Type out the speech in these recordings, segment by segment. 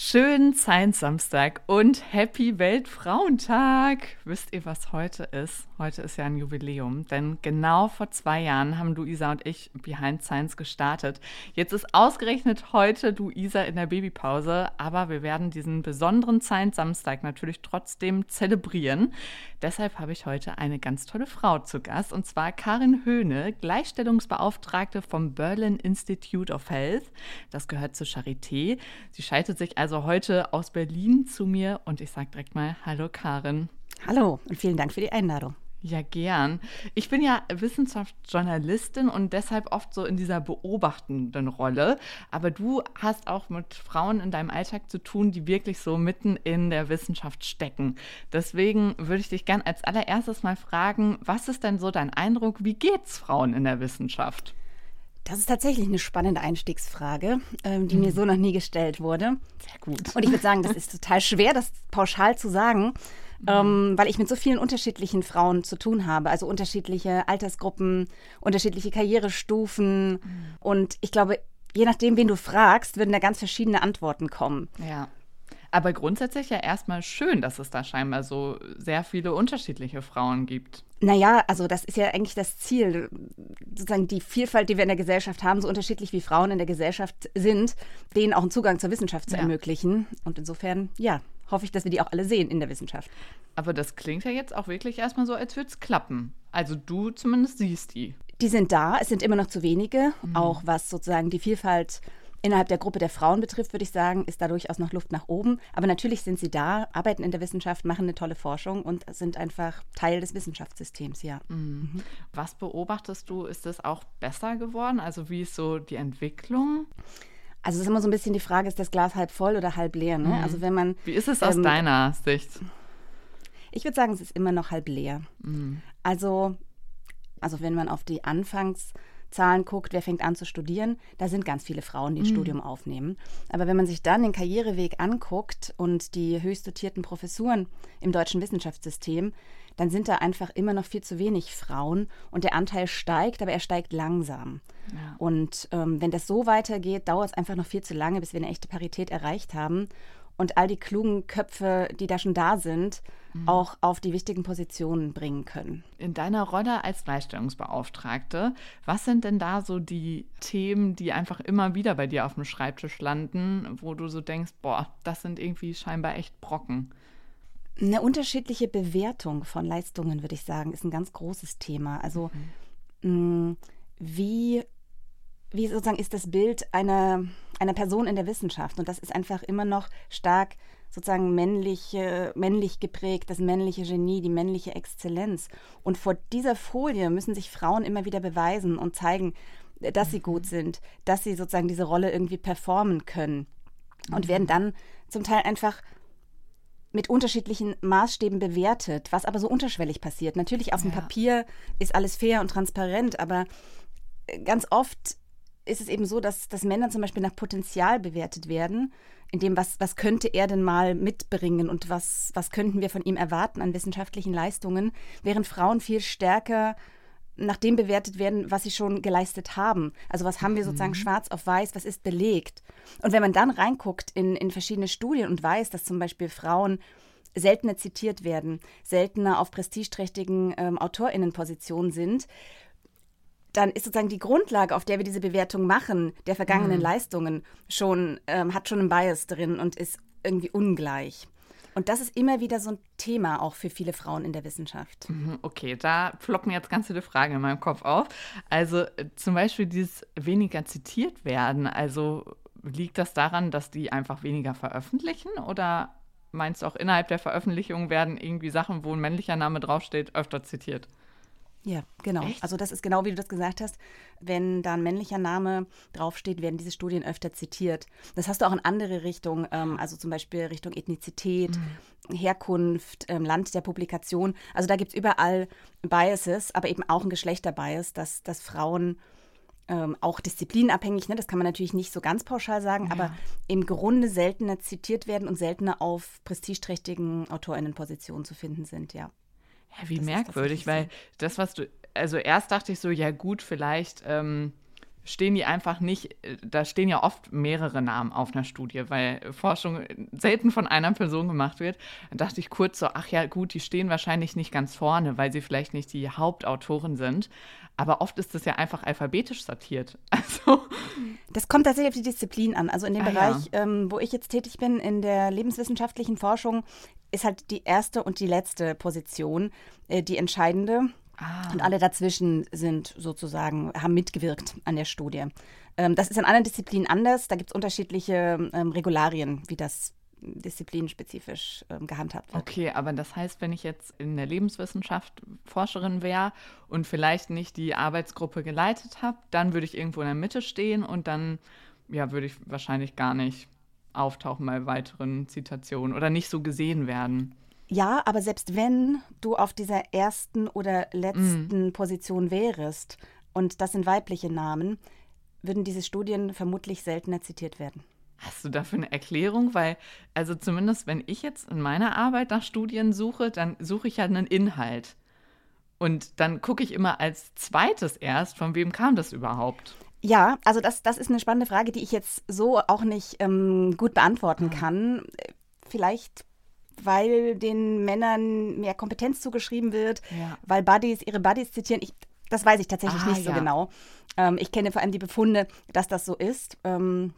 Schönen Science-Samstag und Happy Weltfrauentag. Wisst ihr, was heute ist? Heute ist ja ein Jubiläum, denn genau vor 2 Jahren haben Luisa und ich Behind Science gestartet. Jetzt ist ausgerechnet heute Luisa in der Babypause, aber wir werden diesen besonderen Science-Samstag natürlich trotzdem zelebrieren. Deshalb habe ich heute eine ganz tolle Frau zu Gast, und zwar Karin Höhne, Gleichstellungsbeauftragte vom Berlin Institute of Health. Das gehört zur Charité. Sie schaltet sich also heute aus Berlin zu mir und ich sage direkt mal Hallo Karin. Hallo und vielen Dank für die Einladung. Ja, gern. Ich bin ja Wissenschaftsjournalistin und deshalb oft so in dieser beobachtenden Rolle. Aber du hast auch mit Frauen in deinem Alltag zu tun, die wirklich so mitten in der Wissenschaft stecken. Deswegen würde ich dich gern als allererstes mal fragen, was ist denn so dein Eindruck, wie geht's Frauen in der Wissenschaft? Das ist tatsächlich eine spannende Einstiegsfrage, die mir so noch nie gestellt wurde. Sehr gut. Und ich würde sagen, das ist total schwer, das pauschal zu sagen, weil ich mit so vielen unterschiedlichen Frauen zu tun habe. Also unterschiedliche Altersgruppen, unterschiedliche Karrierestufen. Und ich glaube, je nachdem, wen du fragst, würden da ganz verschiedene Antworten kommen. Ja. Aber grundsätzlich ja erstmal schön, dass es da scheinbar so sehr viele unterschiedliche Frauen gibt. Naja, also das ist ja eigentlich das Ziel, sozusagen die Vielfalt, die wir in der Gesellschaft haben, so unterschiedlich wie Frauen in der Gesellschaft sind, denen auch einen Zugang zur Wissenschaft zu ermöglichen. Und insofern, ja, hoffe ich, dass wir die auch alle sehen in der Wissenschaft. Aber das klingt ja jetzt auch wirklich erstmal so, als würde es klappen. Also du zumindest siehst die. Die sind da, es sind immer noch zu wenige, auch was sozusagen die Vielfalt innerhalb der Gruppe der Frauen betrifft, würde ich sagen, ist da durchaus noch Luft nach oben. Aber natürlich sind sie da, arbeiten in der Wissenschaft, machen eine tolle Forschung und sind einfach Teil des Wissenschaftssystems, ja. Mhm. Was beobachtest du? Ist es auch besser geworden? Also wie ist so die Entwicklung? Also es ist immer so ein bisschen die Frage, ist das Glas halb voll oder halb leer? Ne? Also wenn man, wie ist es aus deiner Sicht? Ich würde sagen, es ist immer noch halb leer. Also wenn man auf die Anfangszahlen guckt, wer fängt an zu studieren, da sind ganz viele Frauen, die ein Studium aufnehmen. Aber wenn man sich dann den Karriereweg anguckt und die höchst dotierten Professuren im deutschen Wissenschaftssystem, dann sind da einfach immer noch viel zu wenig Frauen und der Anteil steigt, aber er steigt langsam. Ja. Und wenn das so weitergeht, dauert es einfach noch viel zu lange, bis wir eine echte Parität erreicht haben und all die klugen Köpfe, die da schon da sind, auch auf die wichtigen Positionen bringen können. In deiner Rolle als Gleichstellungsbeauftragte, was sind denn da so die Themen, die einfach immer wieder bei dir auf dem Schreibtisch landen, wo du so denkst, boah, das sind irgendwie scheinbar echt Brocken? Eine unterschiedliche Bewertung von Leistungen, würde ich sagen, ist ein ganz großes Thema. Also wie sozusagen ist das Bild einer Person in der Wissenschaft? Und das ist einfach immer noch stark sozusagen männlich geprägt, das männliche Genie, die männliche Exzellenz. Und vor dieser Folie müssen sich Frauen immer wieder beweisen und zeigen, dass sie gut sind, dass sie sozusagen diese Rolle irgendwie performen können. Und werden dann zum Teil einfach mit unterschiedlichen Maßstäben bewertet, was aber so unterschwellig passiert. Natürlich auf dem Papier ist alles fair und transparent, aber ganz oft ist es eben so, dass Männer zum Beispiel nach Potenzial bewertet werden, in dem, was könnte er denn mal mitbringen und was könnten wir von ihm erwarten an wissenschaftlichen Leistungen, während Frauen viel stärker nach dem bewertet werden, was sie schon geleistet haben. Also was haben wir sozusagen schwarz auf weiß, was ist belegt. Und wenn man dann reinguckt in verschiedene Studien und weiß, dass zum Beispiel Frauen seltener zitiert werden, seltener auf prestigeträchtigen AutorInnenpositionen sind, dann ist sozusagen die Grundlage, auf der wir diese Bewertung machen, der vergangenen Leistungen, hat schon einen Bias drin und ist irgendwie ungleich. Und das ist immer wieder so ein Thema auch für viele Frauen in der Wissenschaft. Okay, da ploppen jetzt ganz viele Fragen in meinem Kopf auf. Also zum Beispiel dieses weniger zitiert werden, also liegt das daran, dass die einfach weniger veröffentlichen oder meinst du auch innerhalb der Veröffentlichung werden irgendwie Sachen, wo ein männlicher Name draufsteht, öfter zitiert? Ja, genau. Echt? Also das ist genau, wie du das gesagt hast. Wenn da ein männlicher Name draufsteht, werden diese Studien öfter zitiert. Das hast du auch in andere Richtungen, also zum Beispiel Richtung Ethnizität, Herkunft, Land der Publikation. Also da gibt es überall Biases, aber eben auch ein Geschlechterbias, dass Frauen auch disziplinabhängig, ne, das kann man natürlich nicht so ganz pauschal sagen, aber im Grunde seltener zitiert werden und seltener auf prestigeträchtigen AutorInnenpositionen zu finden sind, ja. Ja, wie merkwürdig, weil das, was du, also erst dachte ich so, ja gut, vielleicht stehen die einfach nicht, da stehen ja oft mehrere Namen auf einer Studie, weil Forschung selten von einer Person gemacht wird. Da dachte ich kurz so, ach ja gut, die stehen wahrscheinlich nicht ganz vorne, weil sie vielleicht nicht die Hauptautoren sind. Aber oft ist das ja einfach alphabetisch sortiert. Also das kommt tatsächlich auf die Disziplin an. Also in dem Bereich, wo ich jetzt tätig bin, in der lebenswissenschaftlichen Forschung, ist halt die erste und die letzte Position die entscheidende. Und alle dazwischen sind sozusagen, haben mitgewirkt an der Studie. Das ist in anderen Disziplinen anders. Da gibt es unterschiedliche Regularien, wie das disziplinspezifisch gehandhabt wird. Okay, aber das heißt, wenn ich jetzt in der Lebenswissenschaft Forscherin wäre und vielleicht nicht die Arbeitsgruppe geleitet habe, dann würde ich irgendwo in der Mitte stehen und dann würde ich wahrscheinlich gar nicht auftauchen bei weiteren Zitationen oder nicht so gesehen werden. Ja, aber selbst wenn du auf dieser ersten oder letzten Position wärst, und das sind weibliche Namen, würden diese Studien vermutlich seltener zitiert werden. Hast du dafür eine Erklärung? Weil, also zumindest wenn ich jetzt in meiner Arbeit nach Studien suche, dann suche ich ja einen Inhalt. Und dann gucke ich immer als zweites erst, von wem kam das überhaupt? Ja, also das ist eine spannende Frage, die ich jetzt so auch nicht gut beantworten kann. Vielleicht weil den Männern mehr Kompetenz zugeschrieben wird, weil ihre Buddies zitieren. Das weiß ich tatsächlich nicht so genau. Ich kenne vor allem die Befunde, dass das so ist, aber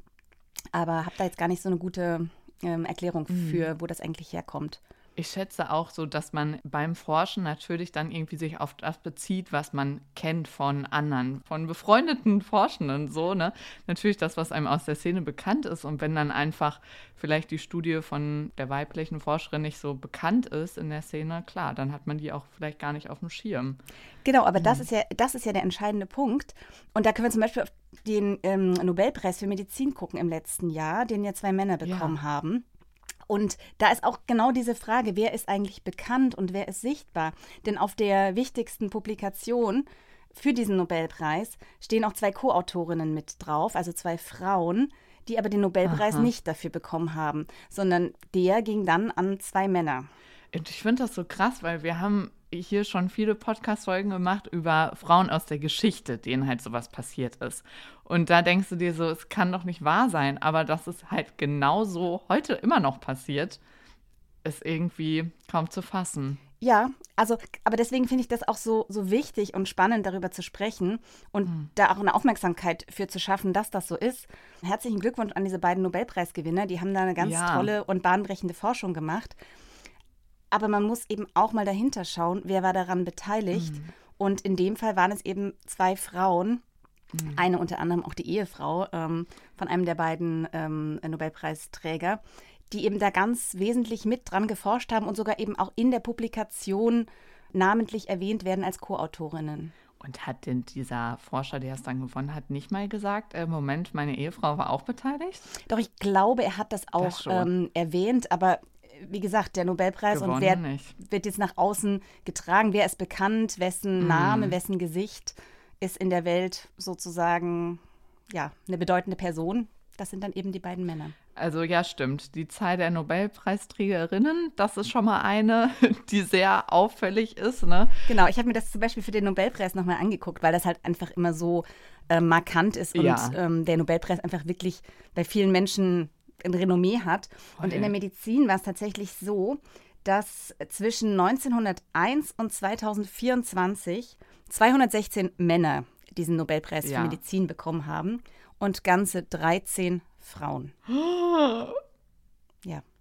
habe da jetzt gar nicht so eine gute Erklärung für, wo das eigentlich herkommt. Ich schätze auch so, dass man beim Forschen natürlich dann irgendwie sich auf das bezieht, was man kennt von anderen, von befreundeten Forschenden, so, ne? Natürlich das, was einem aus der Szene bekannt ist. Und wenn dann einfach vielleicht die Studie von der weiblichen Forscherin nicht so bekannt ist in der Szene, klar, dann hat man die auch vielleicht gar nicht auf dem Schirm. Genau, aber das ist ja der entscheidende Punkt. Und da können wir zum Beispiel auf den Nobelpreis für Medizin gucken im letzten Jahr, den ja 2 Männer bekommen haben. Und da ist auch genau diese Frage, wer ist eigentlich bekannt und wer ist sichtbar? Denn auf der wichtigsten Publikation für diesen Nobelpreis stehen auch 2 Co-Autorinnen mit drauf, also 2 Frauen, die aber den Nobelpreis nicht dafür bekommen haben, sondern der ging dann an 2 Männer. Und ich finde das so krass, weil wir haben hier schon viele Podcast-Folgen gemacht über Frauen aus der Geschichte, denen halt sowas passiert ist. Und da denkst du dir so, es kann doch nicht wahr sein, aber dass es halt genauso heute immer noch passiert, ist irgendwie kaum zu fassen. Ja, also, aber deswegen finde ich das auch so wichtig und spannend, darüber zu sprechen und da auch eine Aufmerksamkeit für zu schaffen, dass das so ist. Herzlichen Glückwunsch an diese beiden Nobelpreisgewinner, die haben da eine ganz tolle und bahnbrechende Forschung gemacht. Aber man muss eben auch mal dahinter schauen, wer war daran beteiligt. Und in dem Fall waren es eben 2 Frauen, eine unter anderem auch die Ehefrau von einem der beiden Nobelpreisträger, die eben da ganz wesentlich mit dran geforscht haben und sogar eben auch in der Publikation namentlich erwähnt werden als Co-Autorinnen. Und hat denn dieser Forscher, der es dann gewonnen hat, nicht mal gesagt, Moment, meine Ehefrau war auch beteiligt? Doch, ich glaube, er hat das auch erwähnt, aber wie gesagt, der Nobelpreis gewonnen und wer nicht. Wird jetzt nach außen getragen, wer ist bekannt, wessen Name, wessen Gesicht ist in der Welt sozusagen eine bedeutende Person. Das sind dann eben die beiden Männer. Also ja, stimmt. Die Zahl der Nobelpreisträgerinnen, das ist schon mal eine, die sehr auffällig ist, ne? Genau, ich habe mir das zum Beispiel für den Nobelpreis nochmal angeguckt, weil das halt einfach immer so markant ist und der Nobelpreis einfach wirklich bei vielen Menschen ein Renommee hat. Und in der Medizin war es tatsächlich so, dass zwischen 1901 und 2024 216 Männer diesen Nobelpreis für Medizin bekommen haben und ganze 13 Frauen. Ja.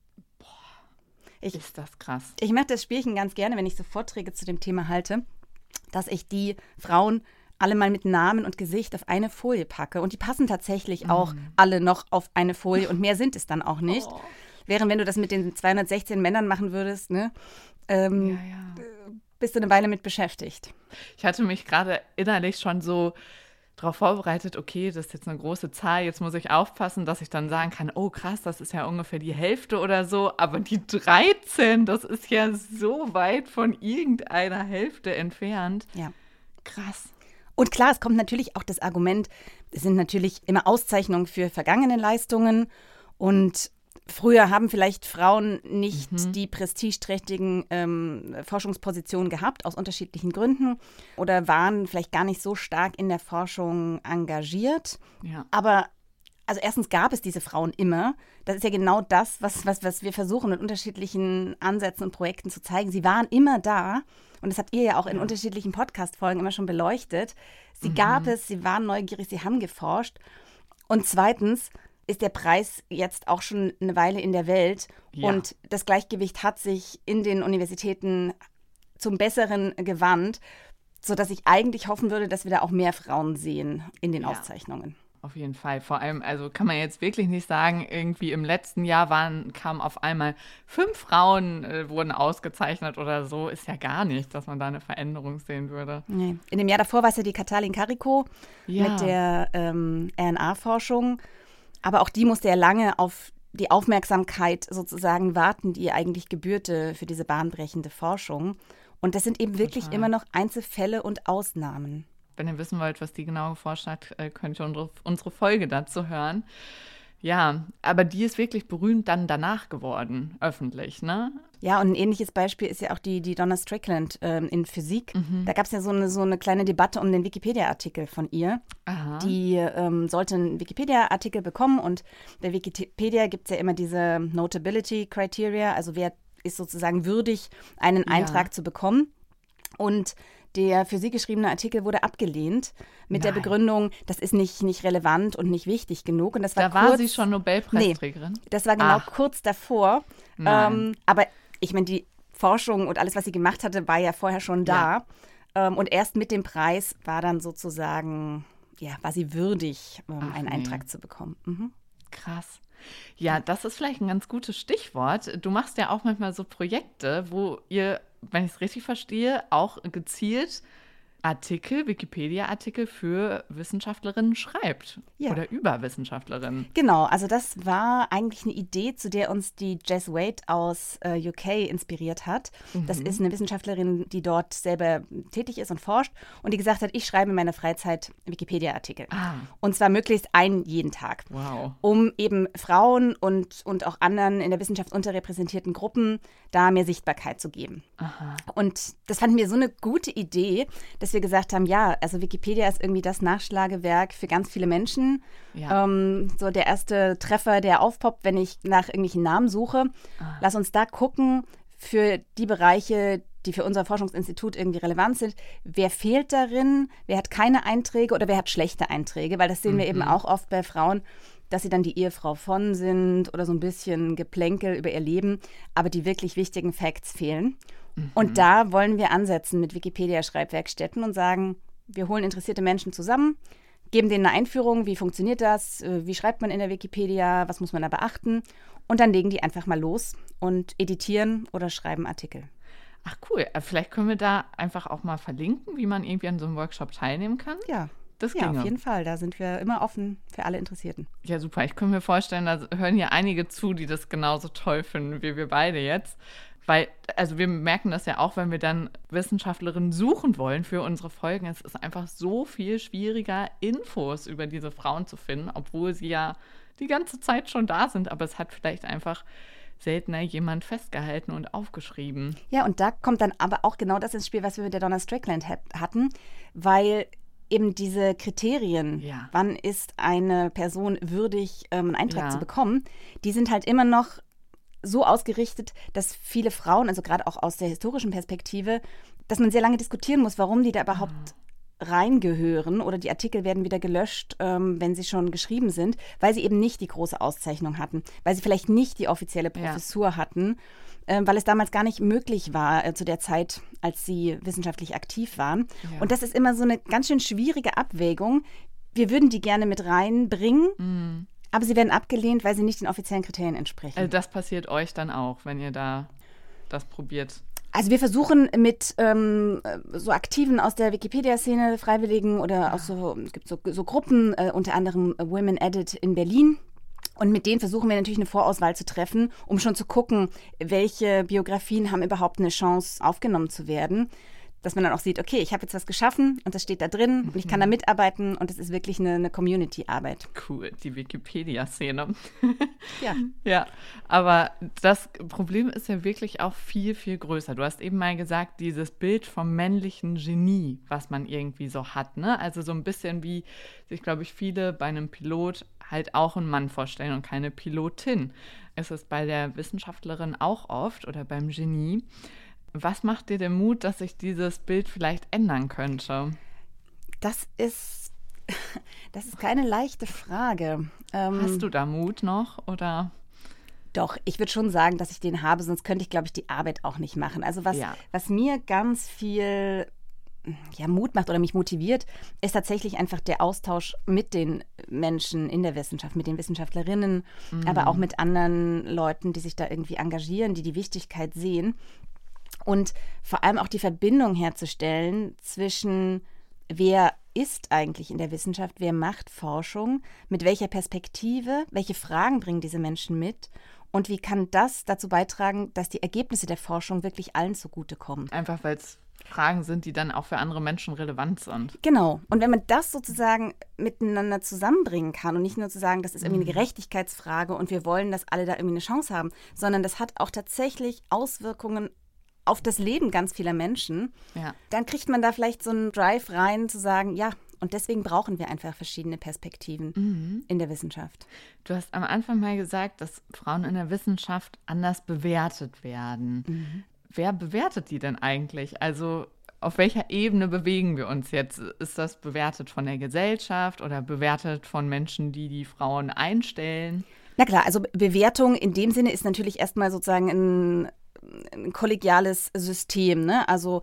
Ist das krass. Ich mache das Spielchen ganz gerne, wenn ich so Vorträge zu dem Thema halte, dass ich die Frauen alle mal mit Namen und Gesicht auf eine Folie packe. Und die passen tatsächlich auch alle noch auf eine Folie und mehr sind es dann auch nicht. Während wenn du das mit den 216 Männern machen würdest, ne, bist du eine Weile mit beschäftigt. Ich hatte mich gerade innerlich schon so darauf vorbereitet, okay, das ist jetzt eine große Zahl, jetzt muss ich aufpassen, dass ich dann sagen kann, oh krass, das ist ja ungefähr die Hälfte oder so, aber die 13, das ist ja so weit von irgendeiner Hälfte entfernt. Ja. Krass. Und klar, es kommt natürlich auch das Argument, es sind natürlich immer Auszeichnungen für vergangene Leistungen und Früher haben vielleicht Frauen nicht die prestigeträchtigen Forschungspositionen gehabt, aus unterschiedlichen Gründen, oder waren vielleicht gar nicht so stark in der Forschung engagiert. Ja. Aber also erstens gab es diese Frauen immer. Das ist ja genau das, was wir versuchen mit unterschiedlichen Ansätzen und Projekten zu zeigen. Sie waren immer da und das habt ihr ja auch in unterschiedlichen Podcast-Folgen immer schon beleuchtet. Sie gab es, sie waren neugierig, sie haben geforscht. Und zweitens ist der Preis jetzt auch schon eine Weile in der Welt und das Gleichgewicht hat sich in den Universitäten zum Besseren gewandt, sodass ich eigentlich hoffen würde, dass wir da auch mehr Frauen sehen in den Auszeichnungen. Auf jeden Fall. Vor allem, also kann man jetzt wirklich nicht sagen, irgendwie im letzten Jahr kamen auf einmal 5 Frauen, wurden ausgezeichnet oder so. Ist ja gar nicht, dass man da eine Veränderung sehen würde. Nee. In dem Jahr davor war es ja die Katalin Karikó mit der RNA-Forschung. Aber auch die musste ja lange auf die Aufmerksamkeit sozusagen warten, die ihr eigentlich gebührte für diese bahnbrechende Forschung. Und das sind eben wirklich immer noch Einzelfälle und Ausnahmen. Wenn ihr wissen wollt, was die genau geforscht hat, könnt ihr unsere Folge dazu hören. Ja, aber die ist wirklich berühmt dann danach geworden, öffentlich, ne? Ja, und ein ähnliches Beispiel ist ja auch die Donna Strickland in Physik. Da gab es ja so eine kleine Debatte um den Wikipedia-Artikel von ihr. Aha. Die sollte einen Wikipedia-Artikel bekommen und bei Wikipedia gibt es ja immer diese Notability Criteria, also wer ist sozusagen würdig, einen Eintrag zu bekommen. Und der für sie geschriebene Artikel wurde abgelehnt mit der Begründung, das ist nicht relevant und nicht wichtig genug. Und das war war sie schon Nobelpreisträgerin? Nee, das war genau kurz davor. Aber ich meine, die Forschung und alles, was sie gemacht hatte, war ja vorher schon da. Und erst mit dem Preis war dann sozusagen, war sie würdig, einen Eintrag zu bekommen. Krass. Ja, das ist vielleicht ein ganz gutes Stichwort. Du machst ja auch manchmal so Projekte, wo ihr, wenn ich es richtig verstehe, auch gezielt Wikipedia-Artikel für Wissenschaftlerinnen schreibt oder über Wissenschaftlerinnen. Genau, also das war eigentlich eine Idee, zu der uns die Jess Wade aus UK inspiriert hat. Das ist eine Wissenschaftlerin, die dort selber tätig ist und forscht und die gesagt hat, ich schreibe in meiner Freizeit Wikipedia-Artikel. Und zwar möglichst einen jeden Tag. Wow. Um eben Frauen und auch anderen in der Wissenschaft unterrepräsentierten Gruppen da mehr Sichtbarkeit zu geben. Aha. Und das fanden wir so eine gute Idee, dass wir gesagt haben, also Wikipedia ist irgendwie das Nachschlagewerk für ganz viele Menschen. Ja. So der erste Treffer, der aufpoppt, wenn ich nach irgendwelchen Namen suche. Lass uns da gucken für die Bereiche, die für unser Forschungsinstitut irgendwie relevant sind. Wer fehlt darin? Wer hat keine Einträge oder wer hat schlechte Einträge? Weil das sehen wir eben auch oft bei Frauen, dass sie dann die Ehefrau von sind oder so ein bisschen Geplänkel über ihr Leben, aber die wirklich wichtigen Facts fehlen. Und da wollen wir ansetzen mit Wikipedia-Schreibwerkstätten und sagen, wir holen interessierte Menschen zusammen, geben denen eine Einführung, wie funktioniert das, wie schreibt man in der Wikipedia, was muss man da beachten und dann legen die einfach mal los und editieren oder schreiben Artikel. Ach cool, vielleicht können wir da einfach auch mal verlinken, wie man irgendwie an so einem Workshop teilnehmen kann. Ja. Das ginge. Auf jeden Fall. Da sind wir immer offen für alle Interessierten. Ja, super. Ich könnte mir vorstellen, da hören hier einige zu, die das genauso toll finden wie wir beide jetzt. Weil, also wir merken das ja auch, wenn wir dann Wissenschaftlerinnen suchen wollen für unsere Folgen. Es ist einfach so viel schwieriger, Infos über diese Frauen zu finden, obwohl sie ja die ganze Zeit schon da sind. Aber es hat vielleicht einfach seltener jemand festgehalten und aufgeschrieben. Ja, und da kommt dann aber auch genau das ins Spiel, was wir mit der Donna Strickland hatten, weil eben diese Kriterien, wann ist eine Person würdig, einen Eintrag zu bekommen, die sind halt immer noch so ausgerichtet, dass viele Frauen, also gerade auch aus der historischen Perspektive, dass man sehr lange diskutieren muss, warum die da überhaupt reingehören oder die Artikel werden wieder gelöscht, wenn sie schon geschrieben sind, weil sie eben nicht die große Auszeichnung hatten, weil sie vielleicht nicht die offizielle Professur hatten, weil es damals gar nicht möglich war zu der Zeit, als sie wissenschaftlich aktiv waren. Ja. Und das ist immer so eine ganz schön schwierige Abwägung. Wir würden die gerne mit reinbringen, aber sie werden abgelehnt, weil sie nicht den offiziellen Kriterien entsprechen. Also das passiert euch dann auch, wenn ihr da das probiert? Also wir versuchen mit so Aktiven aus der Wikipedia-Szene, Freiwilligen oder auch es gibt so Gruppen, unter anderem Women Edit in Berlin. Und mit denen versuchen wir natürlich eine Vorauswahl zu treffen, um schon zu gucken, welche Biografien haben überhaupt eine Chance aufgenommen zu werden. dass man dann auch sieht, okay, ich habe jetzt was geschaffen und das steht da drin und ich kann da mitarbeiten und es ist wirklich eine Community-Arbeit. Cool, die Wikipedia-Szene. Ja. Ja, aber das Problem ist ja wirklich auch viel, viel größer. Du hast eben mal gesagt, dieses Bild vom männlichen Genie, was man irgendwie so hat, ne? Also so ein bisschen wie sich, glaube ich, viele bei einem Pilot halt auch einen Mann vorstellen und keine Pilotin. Ist es bei der Wissenschaftlerin auch oft oder beim Genie. Was macht dir den Mut, dass sich dieses Bild vielleicht ändern könnte? Das ist keine leichte Frage. Hast du da Mut noch oder? Doch, ich würde schon sagen, dass ich den habe, sonst könnte ich, glaube ich, die Arbeit auch nicht machen. Also was mir ganz viel Mut macht oder mich motiviert, ist tatsächlich einfach der Austausch mit den Menschen in der Wissenschaft, mit den Wissenschaftlerinnen, aber auch mit anderen Leuten, die sich da irgendwie engagieren, die die Wichtigkeit sehen. Und vor allem auch die Verbindung herzustellen zwischen, wer ist eigentlich in der Wissenschaft, wer macht Forschung, mit welcher Perspektive, welche Fragen bringen diese Menschen mit und wie kann das dazu beitragen, dass die Ergebnisse der Forschung wirklich allen zugutekommen. Einfach weil es Fragen sind, die dann auch für andere Menschen relevant sind. Genau. Und wenn man das sozusagen miteinander zusammenbringen kann und nicht nur zu sagen, das ist irgendwie eine Gerechtigkeitsfrage und wir wollen, dass alle da irgendwie eine Chance haben, sondern das hat auch tatsächlich Auswirkungen auf das Leben ganz vieler Menschen, dann kriegt man da vielleicht so einen Drive rein, zu sagen, ja, und deswegen brauchen wir einfach verschiedene Perspektiven in der Wissenschaft. Du hast am Anfang mal gesagt, dass Frauen in der Wissenschaft anders bewertet werden. Wer bewertet die denn eigentlich? Also auf welcher Ebene bewegen wir uns jetzt? Ist das bewertet von der Gesellschaft oder bewertet von Menschen, die die Frauen einstellen? Na klar, also Bewertung in dem Sinne ist natürlich erstmal sozusagen ein kollegiales System, ne? Also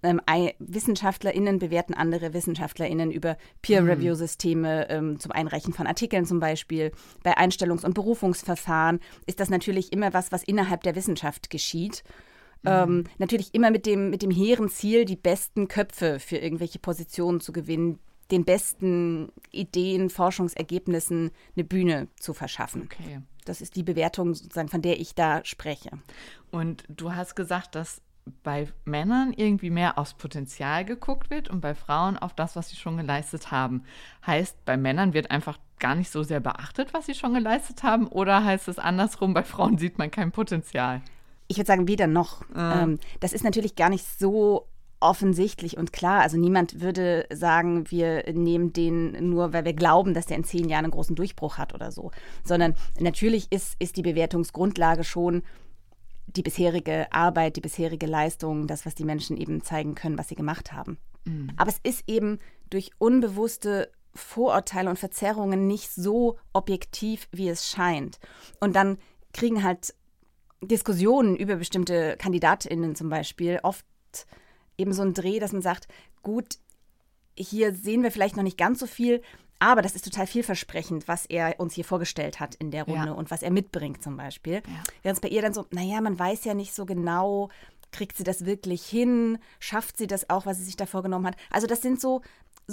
WissenschaftlerInnen bewerten andere WissenschaftlerInnen über Peer-Review-Systeme zum Einreichen von Artikeln zum Beispiel. Bei Einstellungs- und Berufungsverfahren ist das natürlich immer was innerhalb der Wissenschaft geschieht. Natürlich immer mit dem hehren Ziel, die besten Köpfe für irgendwelche Positionen zu gewinnen, den besten Ideen, Forschungsergebnissen eine Bühne zu verschaffen. Okay. Das ist die Bewertung sozusagen, von der ich da spreche. Und du hast gesagt, dass bei Männern irgendwie mehr aufs Potenzial geguckt wird und bei Frauen auf das, was sie schon geleistet haben. Heißt, bei Männern wird einfach gar nicht so sehr beachtet, was sie schon geleistet haben? Oder heißt es andersrum, bei Frauen sieht man kein Potenzial? Ich würde sagen, weder noch. Das ist natürlich gar nicht so offensichtlich und klar. Also niemand würde sagen, wir nehmen den nur, weil wir glauben, dass der in 10 Jahren einen großen Durchbruch hat oder so. Sondern natürlich ist die Bewertungsgrundlage schon die bisherige Arbeit, die bisherige Leistung, das, was die Menschen eben zeigen können, was sie gemacht haben. Aber es ist eben durch unbewusste Vorurteile und Verzerrungen nicht so objektiv, wie es scheint. Und dann kriegen halt Diskussionen über bestimmte KandidatInnen zum Beispiel oft eben so einen Dreh, dass man sagt, gut, hier sehen wir vielleicht noch nicht ganz so viel, aber das ist total vielversprechend, was er uns hier vorgestellt hat in der Runde und was er mitbringt zum Beispiel. Während es bei ihr dann so, naja, man weiß ja nicht so genau, kriegt sie das wirklich hin, schafft sie das auch, was sie sich da vorgenommen hat. Also das sind so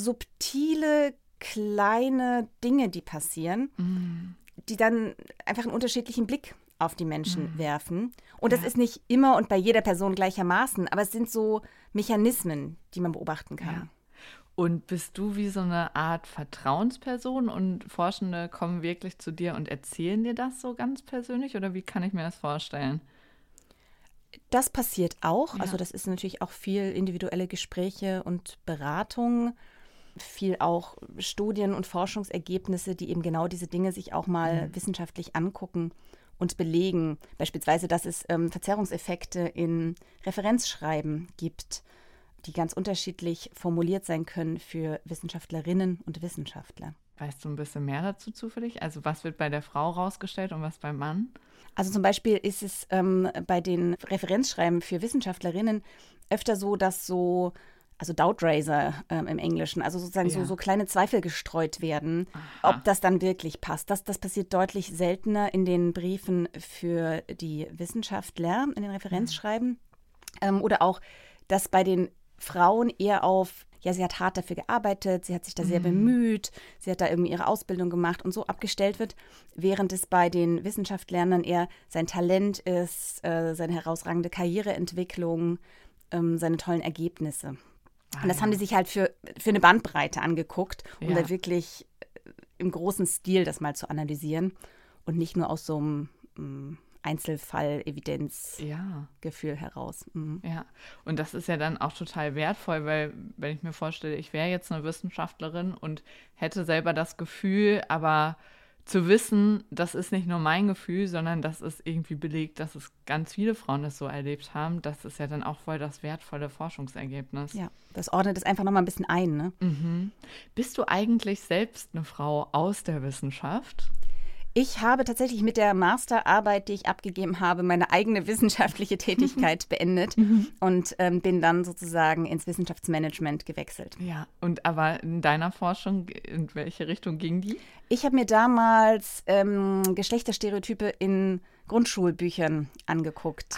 subtile, kleine Dinge, die passieren, die dann einfach einen unterschiedlichen Blick auf die Menschen werfen. Und das ist nicht immer und bei jeder Person gleichermaßen, aber es sind so Mechanismen, die man beobachten kann. Ja. Und bist du wie so eine Art Vertrauensperson und Forschende kommen wirklich zu dir und erzählen dir das so ganz persönlich oder wie kann ich mir das vorstellen? Das passiert auch. Also das ist natürlich auch viel individuelle Gespräche und Beratung, viel auch Studien und Forschungsergebnisse, die eben genau diese Dinge sich auch mal wissenschaftlich angucken und belegen. Beispielsweise, dass es Verzerrungseffekte in Referenzschreiben gibt, die ganz unterschiedlich formuliert sein können für Wissenschaftlerinnen und Wissenschaftler. Weißt du ein bisschen mehr dazu zufällig? Also was wird bei der Frau rausgestellt und was beim Mann? Also zum Beispiel ist es bei den Referenzschreiben für Wissenschaftlerinnen öfter so, dass also Doubtraiser im Englischen, also sozusagen so kleine Zweifel gestreut werden, ob das dann wirklich passt. Das passiert deutlich seltener in den Briefen für die Wissenschaftler, in den Referenzschreiben. Oder auch, dass bei den Frauen eher auf, sie hat hart dafür gearbeitet, sie hat sich da sehr bemüht, sie hat da irgendwie ihre Ausbildung gemacht und so abgestellt wird, während es bei den Wissenschaftlern eher sein Talent ist, seine herausragende Karriereentwicklung, seine tollen Ergebnisse. Und das haben die sich halt für eine Bandbreite angeguckt, um da wirklich im großen Stil das mal zu analysieren und nicht nur aus so einem Einzelfall-Evidenzgefühl heraus. Mhm. Ja, und das ist ja dann auch total wertvoll, weil wenn ich mir vorstelle, ich wäre jetzt eine Wissenschaftlerin und hätte selber das Gefühl, aber zu wissen, das ist nicht nur mein Gefühl, sondern das ist irgendwie belegt, dass es ganz viele Frauen das so erlebt haben, das ist ja dann auch voll das wertvolle Forschungsergebnis. Ja, das ordnet es einfach nochmal ein bisschen ein, ne? Mhm. Bist du eigentlich selbst eine Frau aus der Wissenschaft? Ich habe tatsächlich mit der Masterarbeit, die ich abgegeben habe, meine eigene wissenschaftliche Tätigkeit beendet und bin dann sozusagen ins Wissenschaftsmanagement gewechselt. Ja, und aber in deiner Forschung, in welche Richtung ging die? Ich habe mir damals Geschlechterstereotype in Grundschulbüchern angeguckt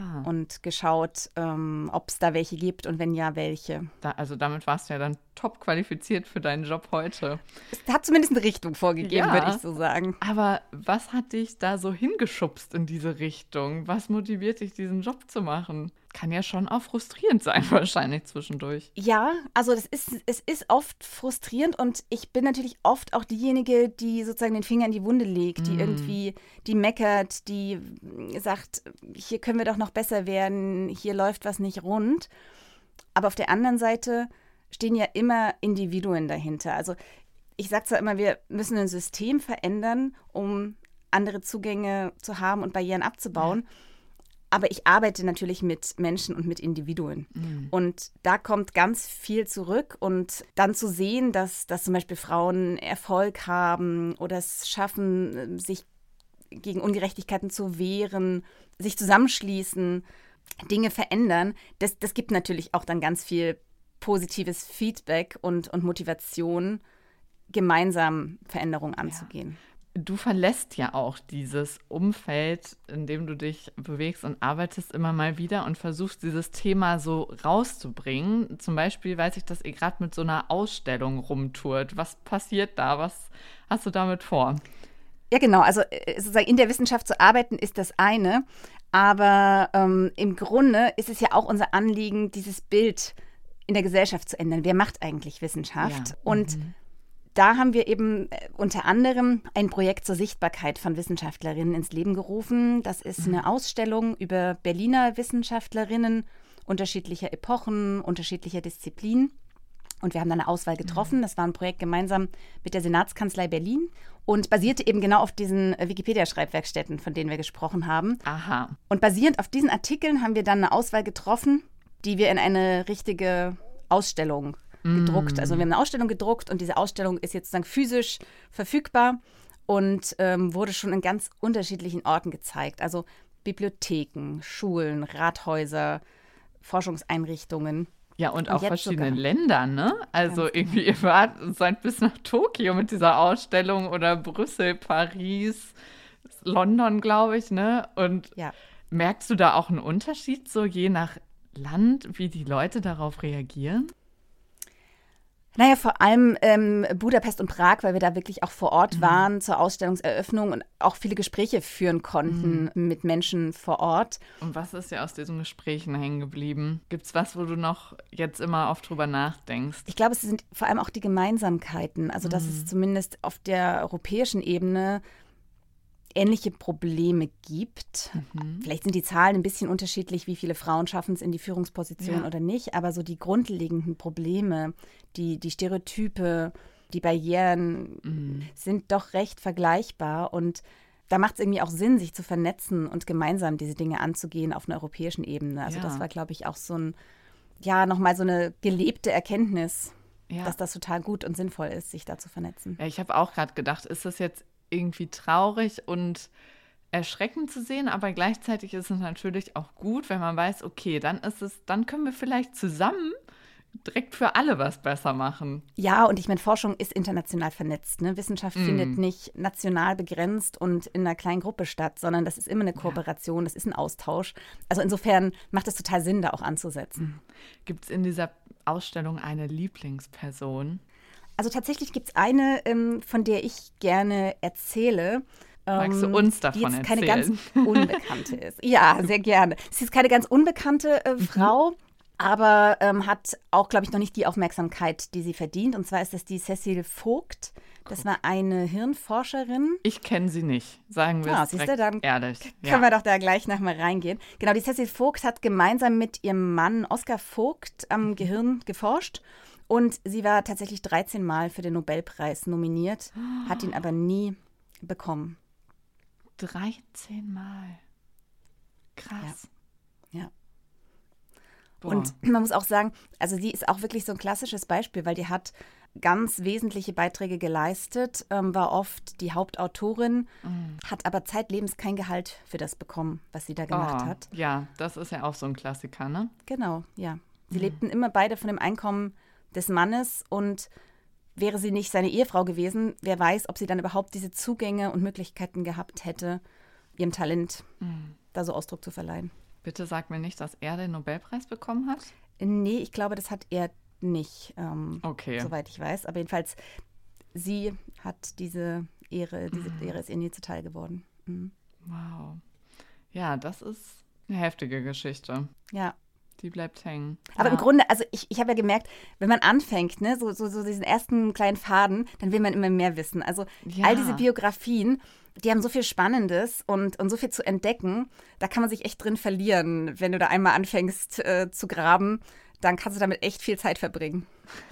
und geschaut, ob es da welche gibt und wenn ja, welche. Also damit warst du ja dann top qualifiziert für deinen Job heute. Es hat zumindest eine Richtung vorgegeben, würde ich so sagen. Aber was hat dich da so hingeschubst in diese Richtung? Was motiviert dich, diesen Job zu machen? Kann ja schon auch frustrierend sein, wahrscheinlich zwischendurch. Ja, also es ist oft frustrierend und ich bin natürlich oft auch diejenige, die sozusagen den Finger in die Wunde legt, die irgendwie, die meckert, die sagt, hier können wir doch noch besser werden, hier läuft was nicht rund. Aber auf der anderen Seite stehen ja immer Individuen dahinter. Also ich sage zwar immer, wir müssen ein System verändern, um andere Zugänge zu haben und Barrieren abzubauen. Aber ich arbeite natürlich mit Menschen und mit Individuen. Und da kommt ganz viel zurück. Und dann zu sehen, dass zum Beispiel Frauen Erfolg haben oder es schaffen, sich gegen Ungerechtigkeiten zu wehren, sich zusammenschließen, Dinge verändern, das gibt natürlich auch dann ganz viel positives Feedback und Motivation, gemeinsam Veränderungen anzugehen. Ja. Du verlässt ja auch dieses Umfeld, in dem du dich bewegst und arbeitest immer mal wieder und versuchst, dieses Thema so rauszubringen. Zum Beispiel weiß ich, dass ihr gerade mit so einer Ausstellung rumtourt. Was passiert da? Was hast du damit vor? Ja, genau. Also sozusagen in der Wissenschaft zu arbeiten ist das eine. Aber im Grunde ist es ja auch unser Anliegen, dieses Bild in der Gesellschaft zu ändern. Wer macht eigentlich Wissenschaft? Ja. Und da haben wir eben unter anderem ein Projekt zur Sichtbarkeit von Wissenschaftlerinnen ins Leben gerufen. Das ist eine Ausstellung über Berliner Wissenschaftlerinnen unterschiedlicher Epochen, unterschiedlicher Disziplinen. Und wir haben dann eine Auswahl getroffen. Das war ein Projekt gemeinsam mit der Senatskanzlei Berlin und basierte eben genau auf diesen Wikipedia-Schreibwerkstätten, von denen wir gesprochen haben. Aha. Und basierend auf diesen Artikeln haben wir dann eine Auswahl getroffen, die wir in eine richtige Ausstellung gedruckt. Also wir haben eine Ausstellung gedruckt und diese Ausstellung ist jetzt dann physisch verfügbar und wurde schon in ganz unterschiedlichen Orten gezeigt. Also Bibliotheken, Schulen, Rathäuser, Forschungseinrichtungen. Ja, und auch verschiedenen Ländern, ne? Also irgendwie, ihr seid bis nach Tokio mit dieser Ausstellung oder Brüssel, Paris, London, glaube ich, ne? Und merkst du da auch einen Unterschied, so je nach Land, wie die Leute darauf reagieren? Naja, vor allem Budapest und Prag, weil wir da wirklich auch vor Ort waren zur Ausstellungseröffnung und auch viele Gespräche führen konnten mit Menschen vor Ort. Und was ist ja aus diesen Gesprächen hängen geblieben? Gibt es was, wo du noch jetzt immer oft drüber nachdenkst? Ich glaube, es sind vor allem auch die Gemeinsamkeiten. Also, dass es zumindest auf der europäischen Ebene ähnliche Probleme gibt. Vielleicht sind die Zahlen ein bisschen unterschiedlich, wie viele Frauen schaffen es in die Führungsposition oder nicht, aber so die grundlegenden Probleme, die Stereotype, die Barrieren sind doch recht vergleichbar und da macht es irgendwie auch Sinn, sich zu vernetzen und gemeinsam diese Dinge anzugehen auf einer europäischen Ebene. Also das war, glaube ich, auch so ein, nochmal so eine gelebte Erkenntnis, dass das total gut und sinnvoll ist, sich da zu vernetzen. Ja, ich habe auch gerade gedacht, ist das jetzt irgendwie traurig und erschreckend zu sehen, aber gleichzeitig ist es natürlich auch gut, wenn man weiß, okay, dann können wir vielleicht zusammen direkt für alle was besser machen. Ja, und ich meine, Forschung ist international vernetzt. Ne? Wissenschaft findet nicht national begrenzt und in einer kleinen Gruppe statt, sondern das ist immer eine Kooperation, das ist ein Austausch. Also insofern macht es total Sinn, da auch anzusetzen. Gibt es in dieser Ausstellung eine Lieblingsperson? Also tatsächlich gibt es eine, von der ich gerne erzähle. Magst du uns davon erzählen? Die jetzt keine ganz unbekannte ist. Ja, sehr gerne. Es ist keine ganz unbekannte Frau. aber hat auch, glaube ich, noch nicht die Aufmerksamkeit, die sie verdient. Und zwar ist das die Cécile Vogt. Das war eine Hirnforscherin. Ich kenne sie nicht, sagen wir es direkt dann ehrlich. Können wir doch da gleich nochmal reingehen. Genau, die Cécile Vogt hat gemeinsam mit ihrem Mann Oskar Vogt am Gehirn geforscht. Und sie war tatsächlich 13 Mal für den Nobelpreis nominiert, hat ihn aber nie bekommen. 13 Mal. Krass. Ja. Boah. Und man muss auch sagen, also sie ist auch wirklich so ein klassisches Beispiel, weil die hat ganz wesentliche Beiträge geleistet, war oft die Hauptautorin, hat aber zeitlebens kein Gehalt für das bekommen, was sie da gemacht hat. Ja, das ist ja auch so ein Klassiker, ne? Genau, ja. Sie lebten immer beide von dem Einkommen des Mannes und wäre sie nicht seine Ehefrau gewesen, wer weiß, ob sie dann überhaupt diese Zugänge und Möglichkeiten gehabt hätte, ihrem Talent da so Ausdruck zu verleihen. Bitte sag mir nicht, dass er den Nobelpreis bekommen hat? Nee, ich glaube, das hat er nicht, Okay. soweit ich weiß. Aber jedenfalls, sie hat diese Ehre ist ihr nie zuteil geworden. Mhm. Wow. Ja, das ist eine heftige Geschichte. Ja. Die bleibt hängen. Aber im Grunde, also ich habe ja gemerkt, wenn man anfängt, ne, so diesen ersten kleinen Faden, dann will man immer mehr wissen. Also all diese Biografien, die haben so viel Spannendes und so viel zu entdecken, da kann man sich echt drin verlieren. Wenn du da einmal anfängst zu graben, dann kannst du damit echt viel Zeit verbringen.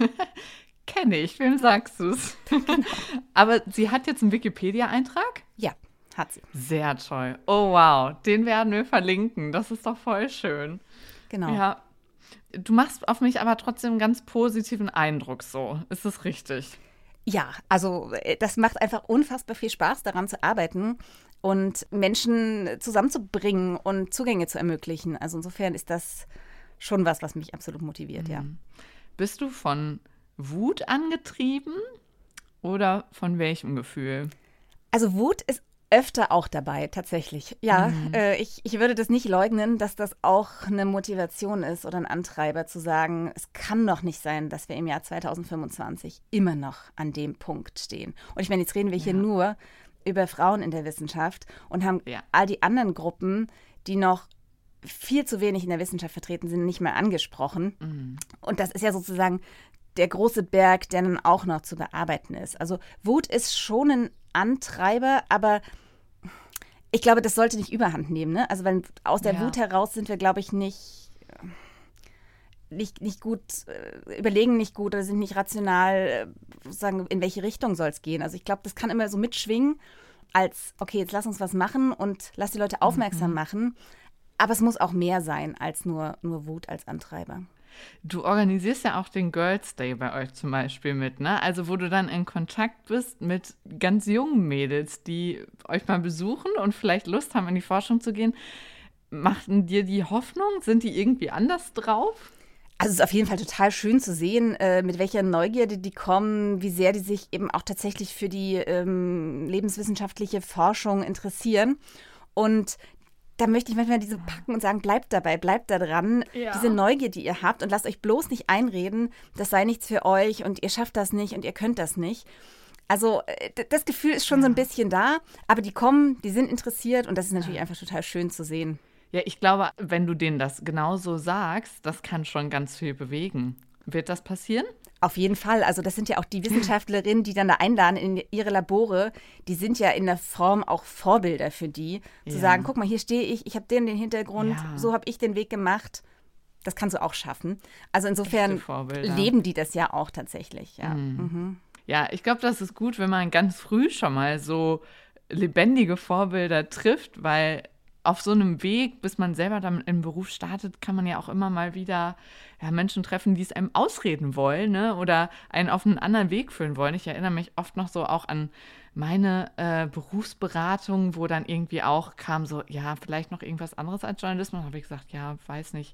Kenne ich, wem sagst du es? Aber sie hat jetzt einen Wikipedia-Eintrag? Ja, hat sie. Sehr toll. Oh wow, den werden wir verlinken. Das ist doch voll schön. Genau. Ja, du machst auf mich aber trotzdem einen ganz positiven Eindruck so. Ist das richtig? Ja, also das macht einfach unfassbar viel Spaß, daran zu arbeiten und Menschen zusammenzubringen und Zugänge zu ermöglichen. Also insofern ist das schon was mich absolut motiviert, ja. Bist du von Wut angetrieben oder von welchem Gefühl? Also Wut ist öfter auch dabei, tatsächlich. Ja, ich würde das nicht leugnen, dass das auch eine Motivation ist oder ein Antreiber zu sagen, es kann doch nicht sein, dass wir im Jahr 2025 immer noch an dem Punkt stehen. Und ich meine, jetzt reden wir hier nur über Frauen in der Wissenschaft und haben all die anderen Gruppen, die noch viel zu wenig in der Wissenschaft vertreten sind, nicht mehr angesprochen. Und das ist ja sozusagen der große Berg, der dann auch noch zu bearbeiten ist. Also Wut ist schon ein Antreiber, aber ich glaube, das sollte nicht Überhand nehmen. Ne? Also wenn aus der Wut heraus sind wir, glaube ich, nicht gut, überlegen nicht gut oder sind nicht rational, sagen, in welche Richtung soll es gehen. Also ich glaube, das kann immer so mitschwingen als, okay, jetzt lass uns was machen und lass die Leute aufmerksam machen. Aber es muss auch mehr sein als nur Wut als Antreiber. Du organisierst ja auch den Girls Day bei euch zum Beispiel mit, ne? Also wo du dann in Kontakt bist mit ganz jungen Mädels, die euch mal besuchen und vielleicht Lust haben, in die Forschung zu gehen. Machten dir die Hoffnung? Sind die irgendwie anders drauf? Also es ist auf jeden Fall total schön zu sehen, mit welcher Neugierde die kommen, wie sehr die sich eben auch tatsächlich für die lebenswissenschaftliche Forschung interessieren. Und da möchte ich manchmal diese packen und sagen, bleibt dabei, bleibt da dran. Ja. Diese Neugier, die ihr habt und lasst euch bloß nicht einreden, das sei nichts für euch und ihr schafft das nicht und ihr könnt das nicht. Also das Gefühl ist schon so ein bisschen da, aber die kommen, die sind interessiert und das ist natürlich einfach total schön zu sehen. Ja, ich glaube, wenn du denen das genauso sagst, das kann schon ganz viel bewegen. Wird das passieren? Auf jeden Fall. Also das sind ja auch die Wissenschaftlerinnen, die dann da einladen in ihre Labore. Die sind ja in der Form auch Vorbilder für die. Zu sagen, guck mal, hier stehe ich habe den Hintergrund, so habe ich den Weg gemacht. Das kannst du auch schaffen. Also insofern leben die das ja auch tatsächlich. Ja, ja, ich glaube, das ist gut, wenn man ganz früh schon mal so lebendige Vorbilder trifft, weil auf so einem Weg, bis man selber dann im Beruf startet, kann man ja auch immer mal wieder Menschen treffen, die es einem ausreden wollen, ne? Oder einen auf einen anderen Weg führen wollen. Ich erinnere mich oft noch so auch an meine Berufsberatung, wo dann irgendwie auch kam so, ja, vielleicht noch irgendwas anderes als Journalismus. Da habe ich gesagt, ja, weiß nicht,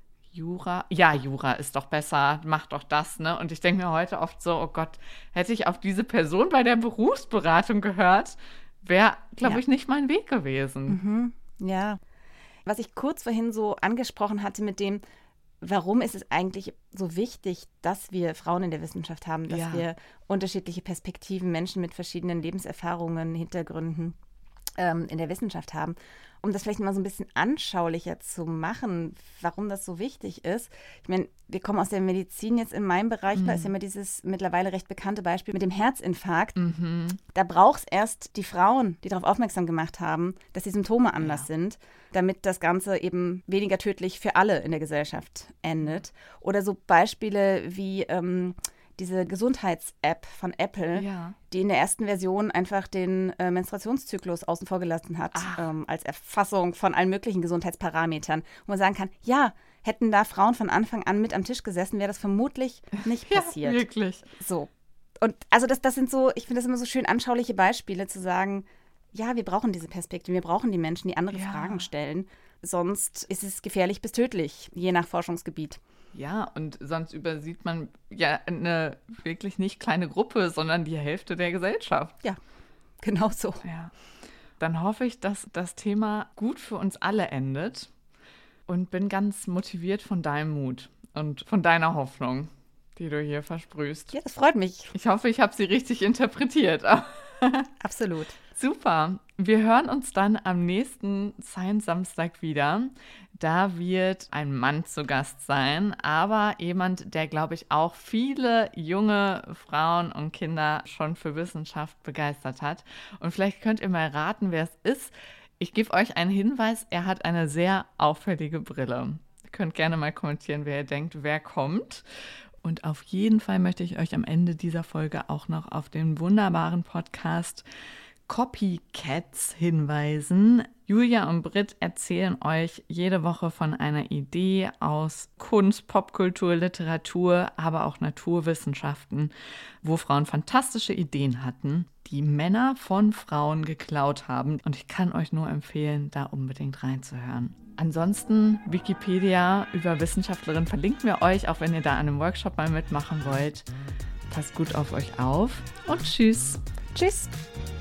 Jura? Ja, Jura ist doch besser, mach doch das, ne? Und ich denke mir heute oft so, oh Gott, hätte ich auf diese Person bei der Berufsberatung gehört, wäre, glaube ich, nicht mein Weg gewesen. Ja, was ich kurz vorhin so angesprochen hatte mit dem, warum ist es eigentlich so wichtig, dass wir Frauen in der Wissenschaft haben, dass wir unterschiedliche Perspektiven, Menschen mit verschiedenen Lebenserfahrungen, Hintergründen in der Wissenschaft haben. Um das vielleicht mal so ein bisschen anschaulicher zu machen, warum das so wichtig ist. Ich meine, wir kommen aus der Medizin jetzt in meinem Bereich, da ist ja immer dieses mittlerweile recht bekannte Beispiel mit dem Herzinfarkt. Da braucht es erst die Frauen, die darauf aufmerksam gemacht haben, dass die Symptome anders sind, damit das Ganze eben weniger tödlich für alle in der Gesellschaft endet. Oder so Beispiele wie diese Gesundheits-App von Apple, die in der ersten Version einfach den Menstruationszyklus außen vor gelassen hat, als Erfassung von allen möglichen Gesundheitsparametern. Wo man sagen kann, ja, hätten da Frauen von Anfang an mit am Tisch gesessen, wäre das vermutlich nicht passiert. Ja, wirklich. So. Und also das sind so, ich finde das immer so schön anschauliche Beispiele, zu sagen, ja, wir brauchen diese Perspektive, wir brauchen die Menschen, die andere Fragen stellen. Sonst ist es gefährlich bis tödlich, je nach Forschungsgebiet. Ja, und sonst übersieht man ja eine wirklich nicht kleine Gruppe, sondern die Hälfte der Gesellschaft. Ja, genau so. Ja. Dann hoffe ich, dass das Thema gut für uns alle endet und bin ganz motiviert von deinem Mut und von deiner Hoffnung, die du hier versprühst. Ja, das freut mich. Ich hoffe, ich habe sie richtig interpretiert. Absolut. Super. Wir hören uns dann am nächsten Science-Samstag wieder. Da wird ein Mann zu Gast sein, aber jemand, der, glaube ich, auch viele junge Frauen und Kinder schon für Wissenschaft begeistert hat. Und vielleicht könnt ihr mal raten, wer es ist. Ich gebe euch einen Hinweis, er hat eine sehr auffällige Brille. Ihr könnt gerne mal kommentieren, wer ihr denkt, wer kommt. Und auf jeden Fall möchte ich euch am Ende dieser Folge auch noch auf den wunderbaren Podcast Copycats hinweisen. Julia und Britt erzählen euch jede Woche von einer Idee aus Kunst, Popkultur, Literatur, aber auch Naturwissenschaften, wo Frauen fantastische Ideen hatten, die Männer von Frauen geklaut haben. Und ich kann euch nur empfehlen, da unbedingt reinzuhören. Ansonsten Wikipedia über Wissenschaftlerinnen verlinken wir euch, auch wenn ihr da an einem Workshop mal mitmachen wollt. Passt gut auf euch auf und tschüss. Tschüss.